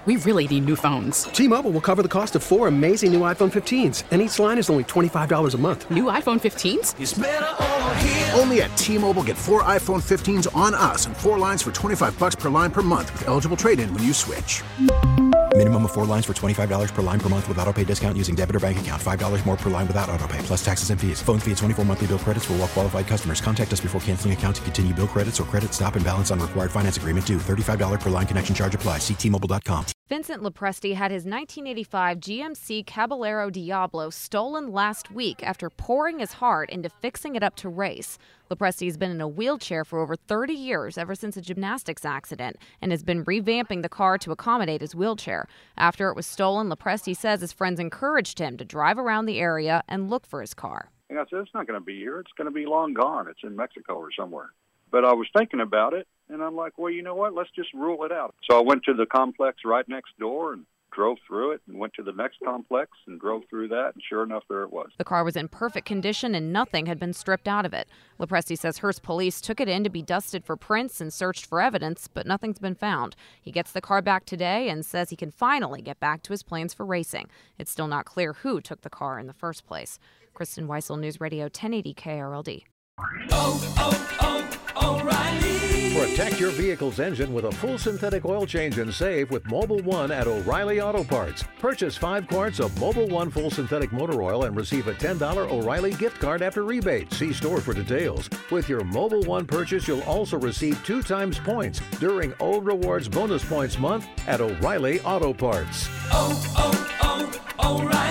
We really need new phones. T-Mobile will cover the cost of 4 amazing new iPhone 15s, and each line is only $25 a month. New iPhone 15s? It's better over here. Only at T-Mobile, get 4 iPhone 15s on us and 4 lines for $25 per line per month with eligible trade-in when you switch. Minimum of 4 lines for $25 per line per month with autopay discount using debit or bank account. $5 more per line without autopay, plus taxes and fees. Phone fee at 24 monthly bill credits for well-qualified customers. Contact us before canceling account to continue bill credits or credit stop and balance on required finance agreement due. $35 per line connection charge applies. See T-Mobile.com. Vincent Lopresti had his 1985 GMC Caballero Diablo stolen last week after pouring his heart into fixing it up to race. Lopresti has been in a wheelchair for over 30 years, ever since a gymnastics accident, and has been revamping the car to accommodate his wheelchair. After it was stolen, Lopresti says his friends encouraged him to drive around the area and look for his car. And I said, it's not going to be here. It's going to be long gone. It's in Mexico or somewhere. But I was thinking about it, and I'm like, well, you know what? Let's just rule it out. So I went to the complex right next door and drove through it and went to the next complex and drove through that, and sure enough, there it was. The car was in perfect condition and nothing had been stripped out of it. Lopresti says Hearst police took it in to be dusted for prints and searched for evidence, but nothing's been found. He gets the car back today and says he can finally get back to his plans for racing. It's still not clear who took the car in the first place. Kristen Weissel, News Radio 1080 KRLD. O'Reilly. Protect your vehicle's engine with a full synthetic oil change and save with Mobil 1 at O'Reilly Auto Parts. Purchase 5 quarts of Mobil 1 full synthetic motor oil and receive a $10 O'Reilly gift card after rebate. See store for details. With your Mobil 1 purchase, you'll also receive 2 times points during O Rewards Bonus Points Month at O'Reilly Auto Parts. O'Reilly.